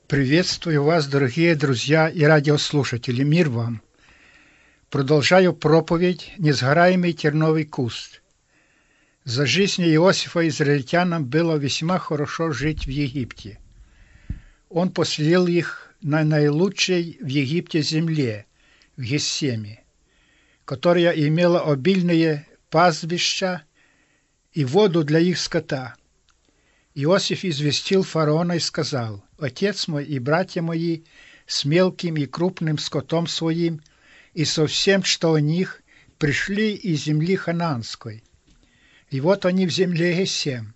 Приветствую вас, дорогие друзья и радиослушатели. Мир вам! Продолжаю проповедь «Несгораемый терновый куст». За жизни Иосифа израильтянам было весьма хорошо жить в Египте. Он поселил их на наилучшей в Египте земле, в Гессеме, которая имела обильные пастбища и воду для их скота. Иосиф известил фараона и сказал: «Отец мой и братья мои с мелким и крупным скотом своим и со всем, что у них, пришли из земли ханаанской. И вот они в земле Гессем».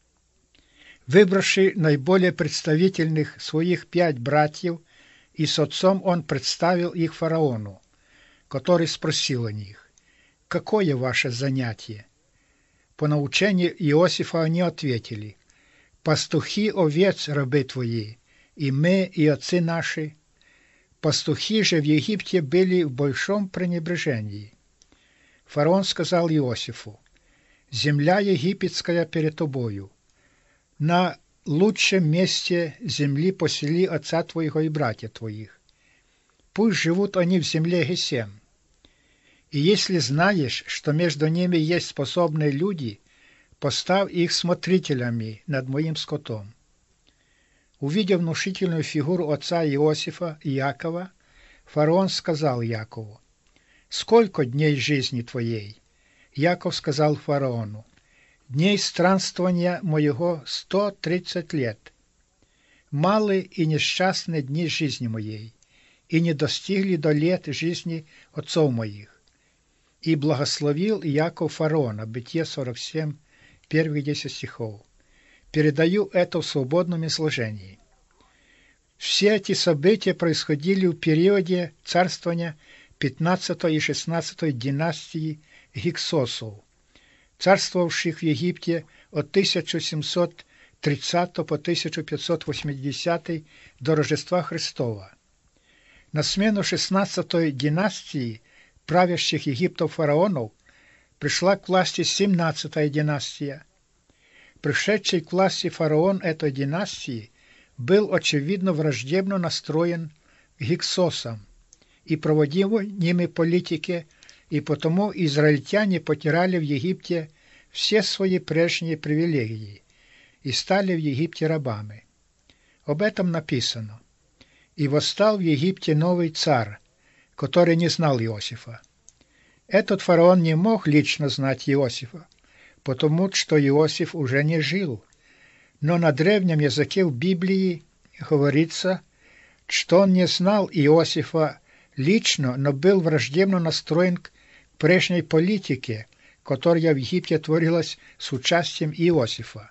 Выбравши наиболее представительных своих 5 братьев, и с отцом он представил их фараону, который спросил о них: «Какое ваше занятие?» По научению Иосифа они ответили: «Пастухи овец рабы твои, и мы, и отцы наши». Пастухи же в Египте были в большом пренебрежении. Фараон сказал Иосифу: «Земля египетская перед тобою. На лучшем месте земли посели отца твоего и братья твоих. Пусть живут они в земле Гессем. И если знаешь, что между ними есть способные люди, поставь их смотрителями над моим скотом». Увидев внушительную фигуру отца Иосифа и Якова, фараон сказал Якову: «Сколько дней жизни твоей?» Яков сказал фараону: «Дней странствования моего 130 лет. Малы и несчастны дни жизни моей, и не достигли до лет жизни отцов моих». И благословил Яков фараона. Бытие 47, первых 10 стихов. Передаю это в свободном изложении. Все эти события происходили в периоде царствования 15 и 16 династии Гиксосов, царствовавших в Египте от 1730 по 1580 до Рождества Христова. На смену 16 династии правящих Египтом фараонов пришла к власти 17-я династия. Пришедший к власти фараон этой династии был очевидно враждебно настроен к Гиксосам и проводимой ними политике, и потому израильтяне потеряли в Египте все свои прежние привилегии и стали в Египте рабами. Об этом написано: «И восстал в Египте новый царь, который не знал Иосифа». Этот фараон не мог лично знать Иосифа, потому что Иосиф уже не жил. Но на древнем языке в Библии говорится, что он не знал Иосифа лично, но был враждебно настроен к прежней политике, которая в Египте творилась с участием Иосифа.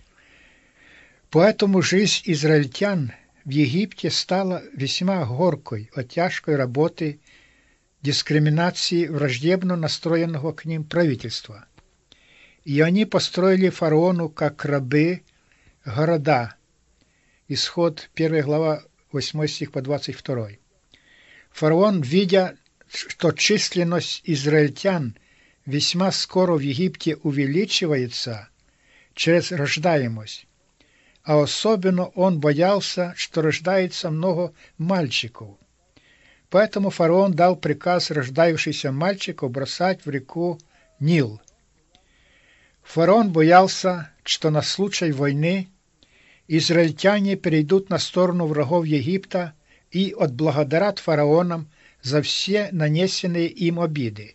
Поэтому жизнь израильтян в Египте стала весьма горькой от тяжкой работы, дискриминации враждебно настроенного к ним правительства. И они построили фараону как рабы города. Исход 1 глава 8 стих по 22. Фараон, видя, что численность израильтян весьма скоро в Египте увеличивается через рождаемость, а особенно он боялся, что рождается много мальчиков. Поэтому фараон дал приказ рождающихся мальчиков бросать в реку Нил. Фараон боялся, что на случай войны израильтяне перейдут на сторону врагов Египта и отблагодарят фараона за все нанесенные им обиды.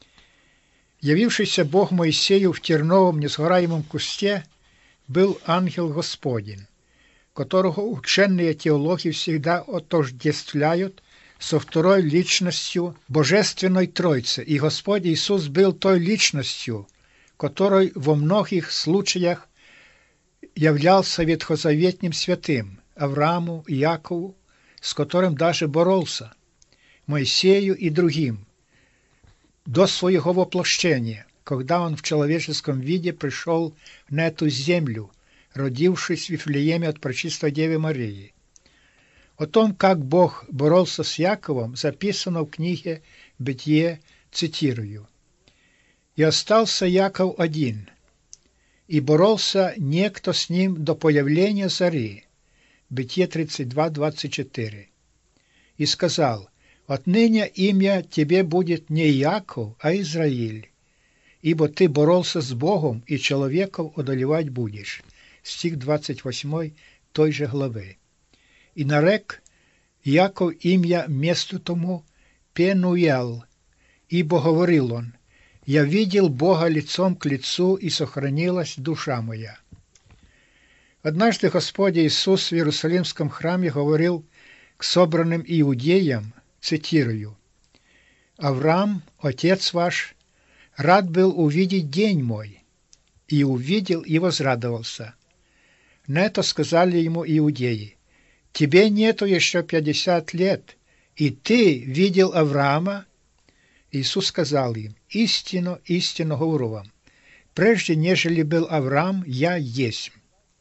Явившийся Бог Моисею в терновом несгораемом кусте был ангел Господень, которого ученые теологи всегда отождествляют со второй личностью Божественной Троицы, и Господь Иисус был той личностью, которой во многих случаях являлся ветхозаветным святым Аврааму, Якову, с которым даже боролся, Моисею и другим, до своего воплощения, когда он в человеческом виде пришел на эту землю, родившись в Вифлееме от пречистой Девы Марии. О том, как Бог боролся с Яковом, записано в книге «Бытие», цитирую: «И остался Яков один, и боролся некто с ним до появления зари, Бытие 32:24. И сказал: «Отныне имя тебе будет не Яков, а Израиль, ибо ты боролся с Богом, и человеков одолевать будешь». Стих 28 той же главы. И нарек Яков имя месту тому Пенуел, ибо говорил он: «Я видел Бога лицом к лицу, и сохранилась душа моя». Однажды Господь Иисус в Иерусалимском храме говорил к собранным иудеям, цитирую: «Авраам, отец ваш, рад был увидеть день мой, и увидел, и возрадовался». На это сказали ему иудеи: «Тебе нету еще 50 лет, и ты видел Авраама?» Иисус сказал им: «Истинно, истинно говорю вам, прежде нежели был Авраам, я есть».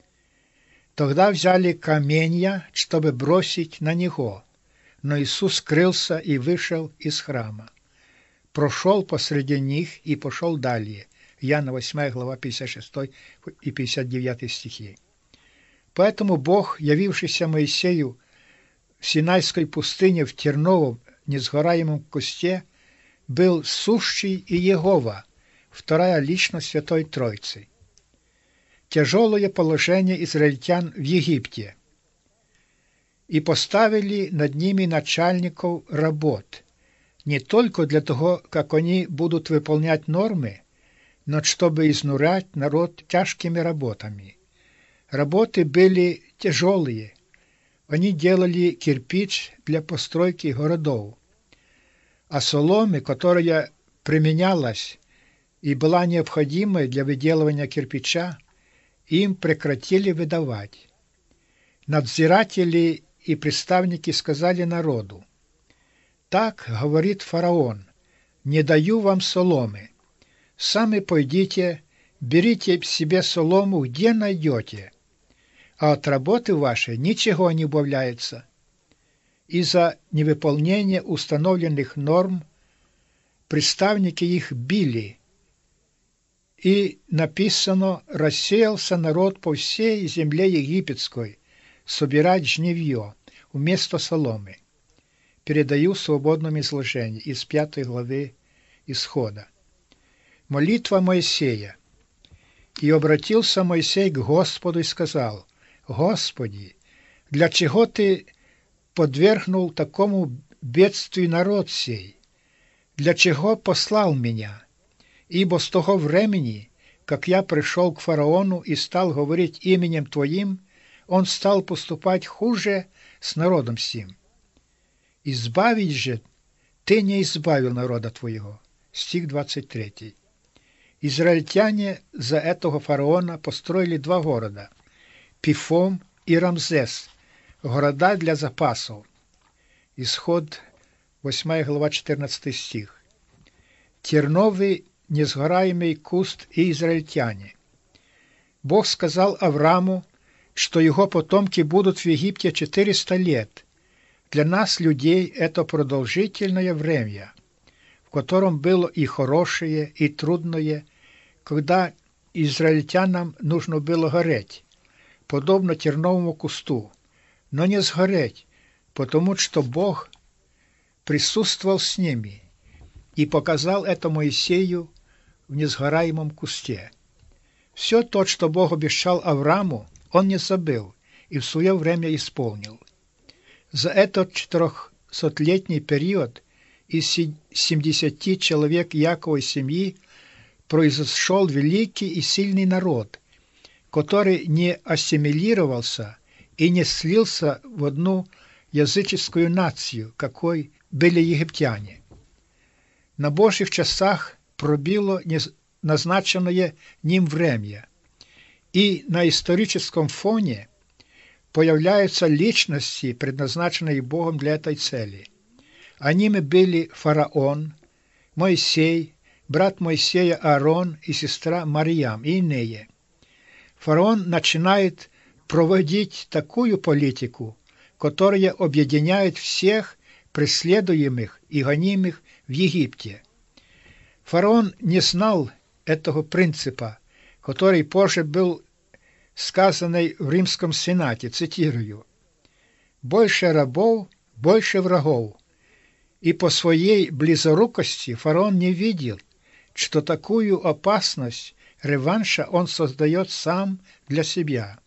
Тогда взяли каменья, чтобы бросить на него, но Иисус скрылся и вышел из храма. Прошел посреди них и пошел далее. Иоанна 8 глава 56 и 59 стихи. Поэтому Бог, явившийся Моисею в Синайской пустыне в терновом несгораемом кусте, был сущий и Егова, вторая личность Святой Троицы. Тяжелое положение израильтян в Египте. И поставили над ними начальников работ, не только для того, как они будут выполнять нормы, но чтобы изнурять народ тяжкими работами. Работы были тяжелые. Они делали кирпич для постройки городов. А соломы, которая применялась и была необходимой для выделывания кирпича, им прекратили выдавать. Надзиратели и представники сказали народу: «Так говорит фараон, не даю вам соломы. Сами пойдите, берите себе солому, где найдете, а от работы вашей ничего не убавляется». Из-за невыполнения установленных норм представники их били, и написано: «Рассеялся народ по всей земле египетской собирать жнивье вместо соломы». Передаю в свободном изложении из 5 главы Исхода. Молитва Моисея. «И обратился Моисей к Господу и сказал: Господи, для чего ты подвергнул такому бедствию народ сей? Для чего послал меня? Ибо с того времени, как я пришел к фараону и стал говорить именем Твоим, он стал поступать хуже с народом сим. Избавить же ты не избавил народа Твоего». Стих 23. Израильтяне за этого фараона построили 2 города – Пифом и Рамзес, города для запасов. Исход 8 глава 14 стих. Терновый несгораемый куст и израильтяне. Бог сказал Аврааму, что его потомки будут в Египте 400 лет. Для нас, людей, это продолжительное время, в котором было и хорошее, и трудное, когда израильтянам нужно было гореть, подобно терновому кусту, но не сгореть, потому что Бог присутствовал с ними и показал это Моисею в несгораемом кусте. Все то, что Бог обещал Аврааму, он не забыл и в свое время исполнил. За этот 400-летний период из 70 человек Яковой семьи произошел великий и сильный народ, который не ассимилировался и не слился в одну языческую нацию, какой были египтяне. На Божьих часах пробило назначенное ним время, и на историческом фоне появляются личности, предназначенные Богом для этой цели. Ними были фараон, Моисей, брат Моисея Аарон и сестра Марьям и иные. Фараон начинает проводить такую политику, которая объединяет всех преследуемых и гонимых в Египте. Фараон не знал этого принципа, который позже был сказанный в Римском Сенате, цитирую: больше рабов, больше врагов. И по своей близорукости фараон не видел, что такую опасность реванша он создает сам для себя.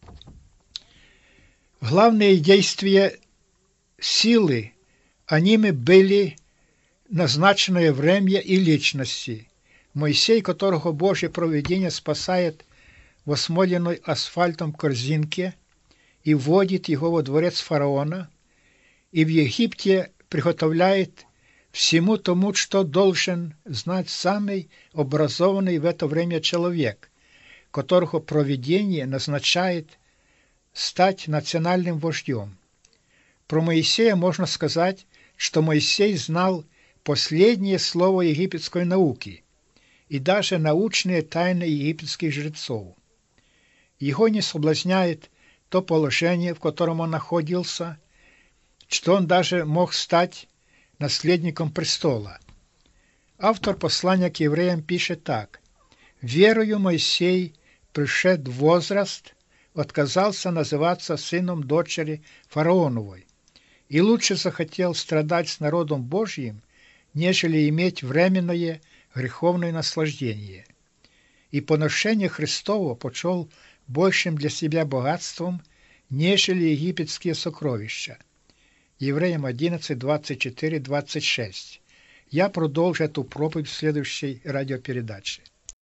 Главные действия силы, ними были назначенное время и личности. Моисей, которого Божье провидение спасает в осмоленной асфальтом корзинке и вводит его во дворец фараона, и в Египте приготовляет всему тому, что должен знать самый образованный в это время человек, которого провидение назначает стать национальным вождем. Про Моисея можно сказать, что Моисей знал последнее слово египетской науки и даже научные тайны египетских жрецов. Его не соблазняет то положение, в котором он находился, что он даже мог стать наследником престола. Автор послания к евреям пишет так: «Верою Моисей, пришед в возраст, отказался называться сыном дочери фараоновой и лучше захотел страдать с народом Божьим, нежели иметь временное греховное наслаждение. И поношение Христово почел большим для себя богатством, нежели египетские сокровища». Евреям 11, 24, 26. Я продолжу эту проповедь в следующей радиопередаче.